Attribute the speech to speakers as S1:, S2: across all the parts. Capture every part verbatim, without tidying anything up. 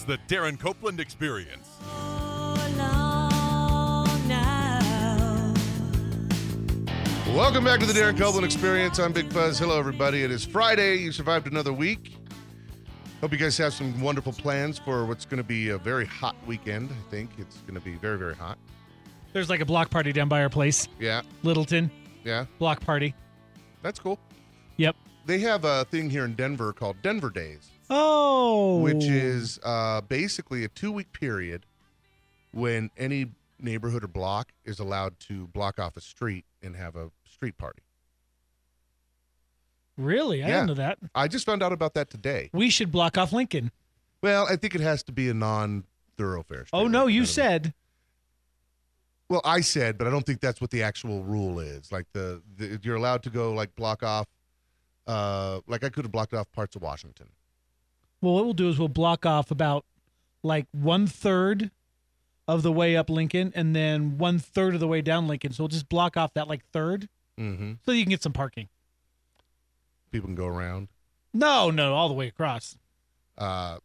S1: the Darren Copeland Experience.
S2: Welcome back to the Darren Copeland Experience. I'm Big Fuzz. Hello, everybody. It is Friday. You survived another week. Hope you guys have some wonderful plans for what's going to be a very hot weekend. I think it's going to be very, very hot.
S3: There's like a block party down by our place.
S2: Yeah.
S3: Littleton.
S2: Yeah.
S3: Block party.
S2: That's cool.
S3: Yep.
S2: They have a thing here in Denver called Denver Days.
S3: Oh.
S2: Which is uh, basically a two-week period when any neighborhood or block is allowed to block off a street and have a street party.
S3: Really? I
S2: Yeah.
S3: didn't know that.
S2: I just found out about that today.
S3: We should block off Lincoln.
S2: Well, I think it has to be a non-thoroughfare street.
S3: Oh, no,
S2: Like,
S3: you
S2: kind of a-
S3: said.
S2: Well, I said, but I don't think that's what the actual rule is. Like the, the you're allowed to go like block off. Uh, like I could have blocked off parts of Washington.
S3: Well, what we'll do is we'll block off about like one third of the way up Lincoln and then one third of the way down Lincoln. So we'll just block off that like third
S2: Mm-hmm.
S3: so you can get some parking.
S2: People can go around.
S3: No, no, all the way across.
S2: Uh,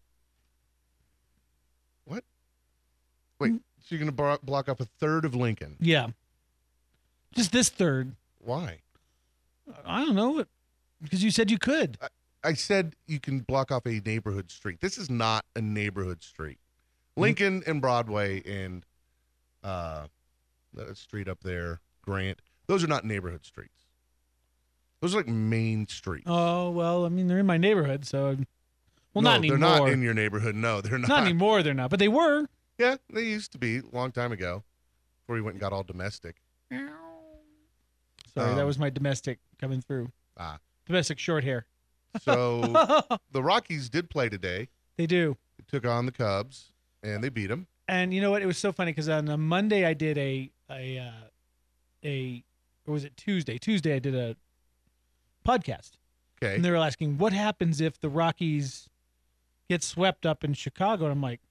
S2: what? Wait, so you're gonna bar- block off a third of Lincoln?
S3: Yeah. Just this third.
S2: Why?
S3: I don't know. Because you said you could.
S2: I said you can block off a neighborhood street. This is not a neighborhood street. Lincoln and Broadway and uh, that street up there, Grant. Those are not neighborhood streets. Those are like main streets.
S3: Oh, well, I mean, they're in my neighborhood, so. Well,
S2: no,
S3: not anymore.
S2: they're not in your neighborhood. No, they're not.
S3: Not anymore, they're not. But they were.
S2: Yeah, they used to be a long time ago before you went and got all domestic.
S3: Sorry,
S2: Um,
S3: that was my domestic coming through.
S2: Ah.
S3: Domestic short hair.
S2: So the Rockies did play today.
S3: They do.
S2: They took on the Cubs, and they beat them.
S3: And you know what? It was so funny because on a Monday I did a a uh, a or was it Tuesday? Tuesday I did a podcast,
S2: Okay.
S3: and they were asking what happens if the Rockies get swept up in Chicago. And I'm like,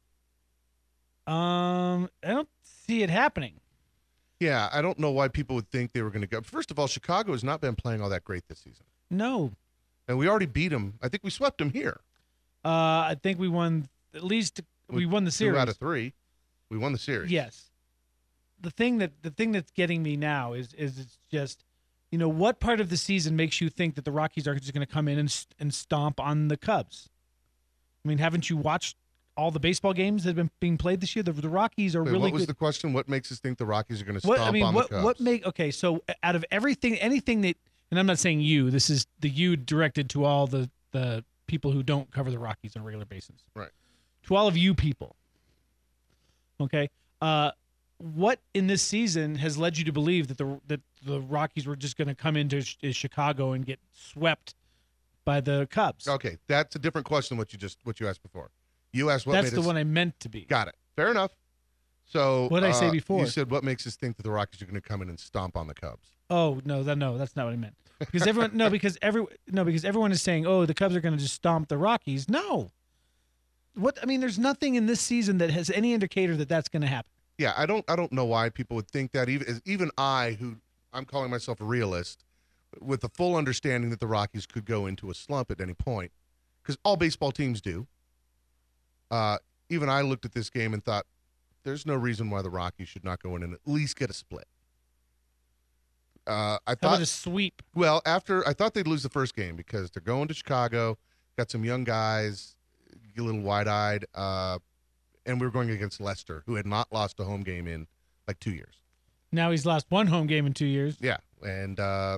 S3: um, I don't see it happening.
S2: Yeah, I don't know why people would think they were going to go. First of all, Chicago has not been playing all that great this season.
S3: No,
S2: And we already beat them. I think we swept them here.
S3: uh, I think we won at least we won the series
S2: Two out of three. We won the series.
S3: Yes. The thing that the thing that's getting me now is is it's just, you know, what part of the season makes you think that the Rockies are just going to come in and st- and stomp on the Cubs? I mean, haven't you watched all the baseball games that have been being played this year? The, the Rockies are
S2: Wait,
S3: really
S2: what was
S3: good.
S2: the question? What makes us think the Rockies are going to stomp
S3: What I mean,
S2: on
S3: what
S2: the Cubs?
S3: what make okay? So out of everything, anything that, and I'm not saying you. This is the you directed to all the the people who don't cover the Rockies on a regular basis.
S2: Right.
S3: To all of you people. Okay. Uh, what in this season has led you to believe that the that the Rockies were just going to come into sh- Chicago and get swept by the Cubs?
S2: Okay, that's a different question than what you just what you asked before. You asked what
S3: That's
S2: made
S3: the
S2: us,
S3: one I meant to be.
S2: Got it. Fair enough. So
S3: What did I say
S2: uh,
S3: before?
S2: You said what makes us think that the Rockies are going to come in and stomp on the Cubs.
S3: Oh no, that no, that's not what I meant. Because everyone no, because every no, because everyone is saying, oh, the Cubs are going to just stomp the Rockies. No. What I mean, there's nothing in this season that has any indicator that that's going to happen.
S2: Yeah, I don't I don't know why people would think that. Even even I, who I'm calling myself a realist, with the full understanding that the Rockies could go into a slump at any point, because all baseball teams do. Uh, even I looked at this game and thought, there's no reason why the Rockies should not go in and at least get a split. Uh, I
S3: How
S2: thought,
S3: about a sweep?
S2: well, after I thought they'd lose the first game because they're going to Chicago, got some young guys, a little wide-eyed, uh, and we were going against Leicester, who had not lost a home game in like two years.
S3: Now he's lost one home game in two years.
S2: Yeah, and uh,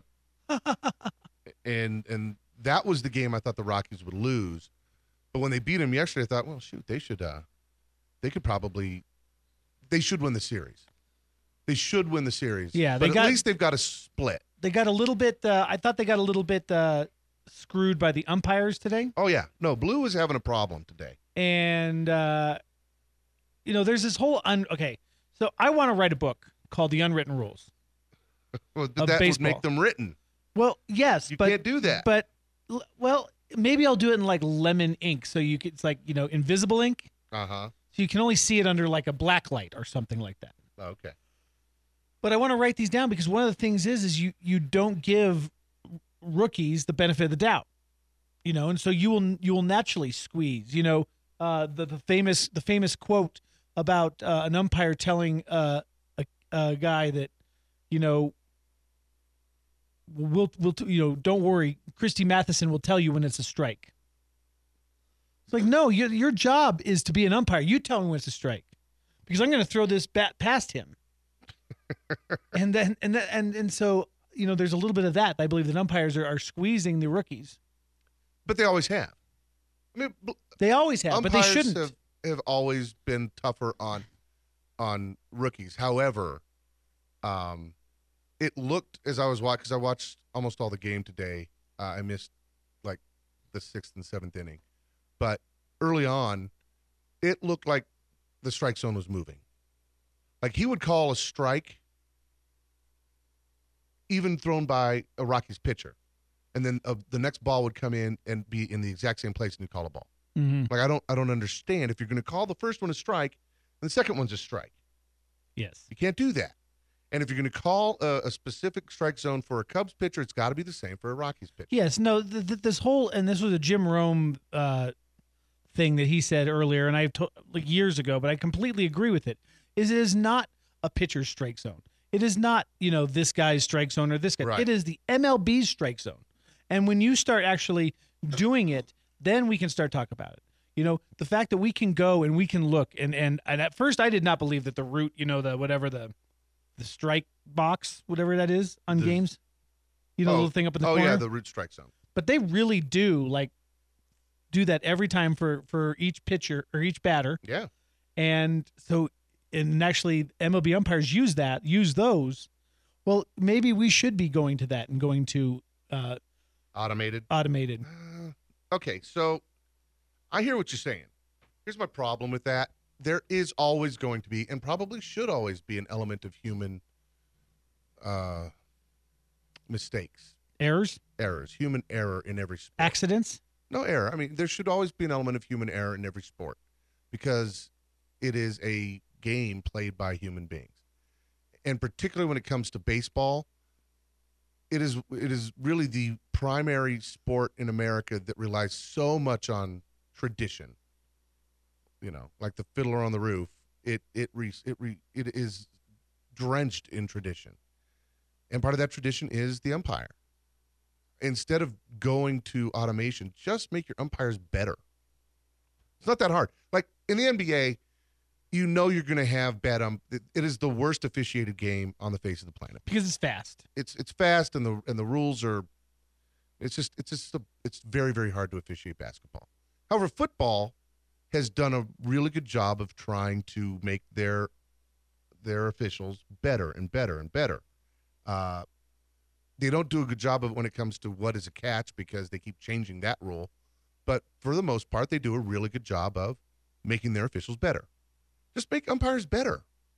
S2: and and that was the game I thought the Rockies would lose. But when they beat them yesterday, I thought, well, shoot, they should, uh, they could probably, they should win the series. They should win the series.
S3: Yeah,
S2: but
S3: they
S2: at
S3: got-
S2: least they've got a split.
S3: They got a little bit. Uh, I thought they got a little bit uh, screwed by the umpires today.
S2: Oh yeah, no, Blue is having a problem today.
S3: And uh, you know, there's this whole un. Okay, so I want to write a book called The Unwritten Rules.
S2: Well,
S3: Of
S2: that would
S3: baseball.
S2: make them written.
S3: Well, yes,
S2: You
S3: but
S2: can't do that.
S3: But l- well, maybe I'll do it in like lemon ink, so you could, it's like, you know, invisible ink,
S2: Uh huh.
S3: so you can only see it under like a black light or something like that.
S2: Okay.
S3: But I want to write these down because one of the things is is you you don't give rookies the benefit of the doubt, you know, and so you will you will naturally squeeze. You know, uh, the the famous the famous quote about uh, an umpire telling uh, a, a guy that, you know, we'll we'll you know don't worry, Christy Matheson will tell you when it's a strike. It's like, no, your your job is to be an umpire. You tell me when it's a strike, because I'm going to throw this bat past him. and then and then, and and so you know, there's a little bit of that. I believe that umpires are, are squeezing the rookies.
S2: But they always have. I mean,
S3: they always have, but they shouldn't.
S2: Have, have always been tougher on on rookies. However, um, it looked, as I was watching, because I watched almost all the game today. Uh, I missed like the sixth and seventh inning, but early on, it looked like the strike zone was moving. Like he would call a strike, even thrown by a Rockies pitcher, and then uh, the next ball would come in and be in the exact same place, and he'd call a ball.
S3: Mm-hmm.
S2: Like I don't, I don't understand. If you're going to call the first one a strike, and the second one's a strike,
S3: yes,
S2: you can't do that. And if you're going to call a, a specific strike zone for a Cubs pitcher, it's got to be the same for a Rockies pitcher.
S3: Yes, no, th- th- this whole, and this was a Jim Rome uh, thing that he said earlier, and I to- like years ago, but I completely agree with it. Is it is not a pitcher's strike zone. It is not, you know, this guy's strike zone or this guy.
S2: Right.
S3: It is the M L B's strike zone. And when you start actually doing it, then we can start talking about it. You know, the fact that we can go and we can look, and and, and at first I did not believe that the route, you know, the whatever the the strike box, whatever that is on
S2: The-
S3: games, you know,
S2: oh,
S3: the little thing up in the
S2: oh
S3: corner.
S2: yeah, the root strike zone.
S3: But they really do like do that every time for for each pitcher or each batter.
S2: Yeah.
S3: And so, and actually M L B umpires use that, use those. Well, maybe we should be going to that and going to uh,
S2: Automated.
S3: automated.
S2: Uh, okay, so I hear what you're saying. Here's my problem with that. There is always going to be, and probably should always be, an element of human uh, mistakes,
S3: Errors,
S2: errors, human error in every sport.
S3: accidents.
S2: No error. I mean, there should always be an element of human error in every sport because it is a game played by human beings. And particularly when it comes to baseball, it is it is really the primary sport in America that relies so much on tradition. You know, like the Fiddler on the Roof, it it re, it re, it is drenched in tradition. And part of that tradition is the umpire. Instead of going to automation, just make your umpires better. It's not that hard. Like in the N B A, you know you're going to have bad um. It, it is the worst officiated game on the face of the planet
S3: Because it's fast.
S2: It's it's fast and the and the rules are. It's just it's just a, it's very very hard to officiate basketball. However, football has done a really good job of trying to make their their officials better and better and better. Uh, they don't do a good job of it when it comes to what is a catch because they keep changing that rule. But for the most part, they do a really good job of making their officials better. Just make umpires better.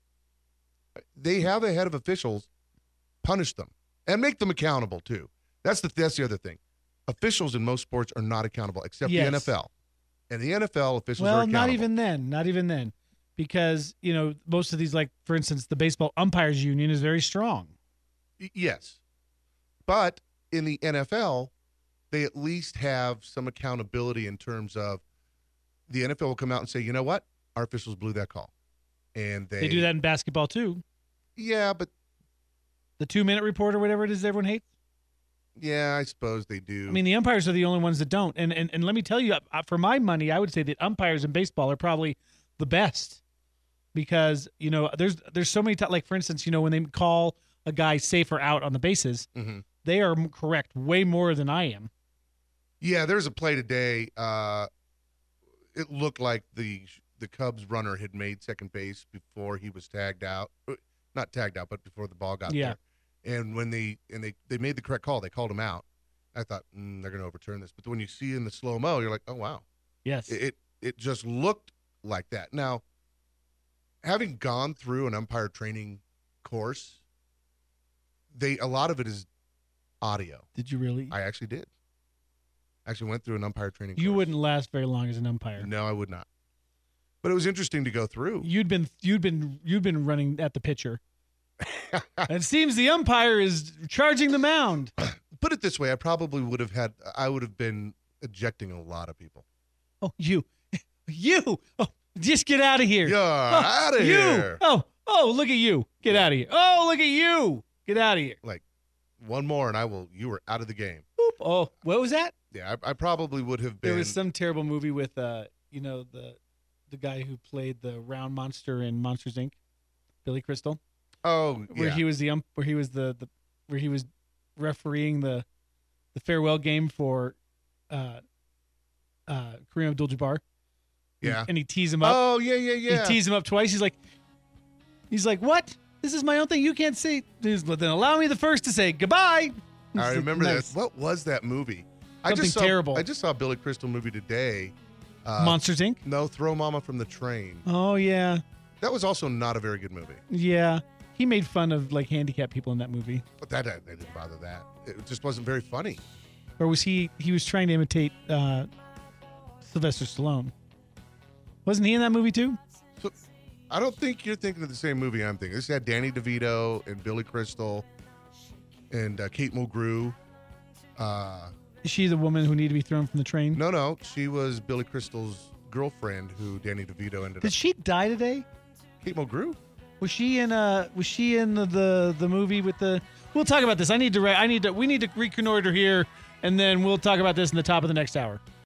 S2: They have a head of officials, punish them, and make them accountable too. That's the that's the other thing. Officials in most sports are not accountable, except
S3: Yes.
S2: the N F L. And the N F L officials are
S3: Well,
S2: accountable.
S3: not even then. Not even then. Because, you know, most of these, like, for instance, the Baseball Umpires Union is very strong.
S2: Y- Yes. But in the N F L, they at least have some accountability in terms of the N F L will come out and say, you know what? Our officials blew that call. And they,
S3: They do that in basketball, too.
S2: Yeah, but
S3: The two-minute report or whatever it is everyone hates.
S2: yeah, I suppose they do.
S3: I mean, the umpires are the only ones that don't. And and, and let me tell you, uh, for my money, I would say that umpires in baseball are probably the best because, you know, there's there's so many times, like, for instance, you know, when they call a guy safe or out on the bases,
S2: Mhm.
S3: they are m- correct way more than I am.
S2: Yeah, there's a play today. Uh, it looked like the the Cubs runner had made second base before he was tagged out. Uh, Not tagged out, but before the ball got
S3: Yeah.
S2: there. And when they and they, they made the correct call, they called him out. I thought mm, they're going to overturn this. But when you see in the slow mo, you're like, oh wow,
S3: Yes.
S2: it, it it just looked like that. Now, having gone through an umpire training course, they a lot of it is audio.
S3: Did you really?
S2: I actually did. Actually went through an umpire training course.
S3: You wouldn't last very long as an umpire.
S2: No, I would not. But it was interesting to go through.
S3: You'd been you'd been you'd been running at the pitcher. It seems the umpire is charging the mound.
S2: Put it this way, I probably would have had I would have been ejecting a lot of people.
S3: Oh, you. You. Oh, just get out of here.
S2: You're
S3: oh,
S2: out of
S3: you.
S2: here.
S3: Oh, oh, look at you. Get out of here. Oh, look at you. Get out of here.
S2: Like, one more and I will, you were out of the game.
S3: Boop. Oh, what was that?
S2: Yeah, I, I probably would have been.
S3: There was some terrible movie with, uh, you know, the the guy who played the round monster in Monsters, Incorporated, Billy Crystal.
S2: Oh,
S3: Where
S2: yeah.
S3: he was the ump, where he was the, the where he was refereeing the the farewell game for uh, uh, Kareem Abdul-Jabbar.
S2: Yeah.
S3: And he teased him up.
S2: Oh, yeah, yeah, yeah.
S3: He teased him up twice. He's like, he's like, what? This is my own thing. You can't say. He's, then allow me the first to say goodbye.
S2: I
S3: He's
S2: remember
S3: like,
S2: that.
S3: nice.
S2: What was that movie? I
S3: Something
S2: just saw,
S3: terrible.
S2: I just saw a Billy Crystal movie today. Uh,
S3: Monsters, Incorporated.
S2: No, Throw Mama from the Train.
S3: Oh yeah,
S2: That was also not a very good movie.
S3: yeah. He made fun of like handicapped people in that movie.
S2: But that, that didn't bother that. It just wasn't very funny.
S3: Or was he? He was trying to imitate uh, Sylvester Stallone. Wasn't he in that movie too?
S2: So I don't think you're thinking of the same movie I'm thinking. This had Danny DeVito and Billy Crystal and uh, Kate Mulgrew. Uh,
S3: Is she the woman who needed to be thrown from the train?
S2: no, no, she was Billy Crystal's girlfriend who Danny DeVito ended
S3: Did
S2: up.
S3: she die today?
S2: Kate Mulgrew?
S3: Was she in uh was she in the, the the movie with the We'll talk about this. I need to re- I need to we need to reconnoiter here and then we'll talk about this in the top of the next hour.